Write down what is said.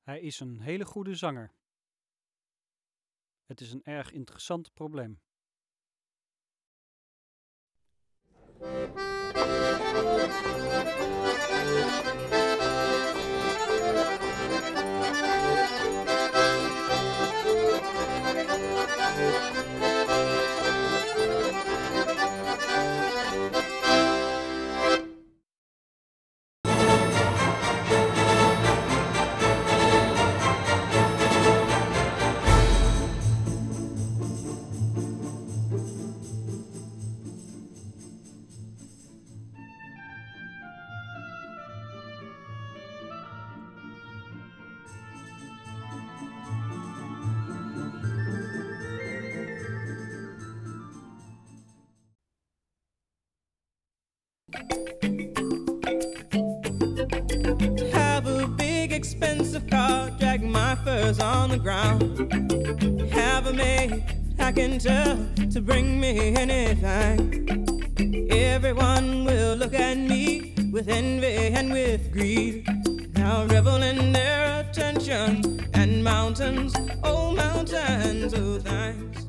Hij is een hele goede zanger. Het is een erg interessant probleem. Have a big expensive car, drag my furs on the ground. Have a maid I can tell to bring me anything. Everyone will look at me with envy and with greed. Now revel in their attention and mountains, oh thanks.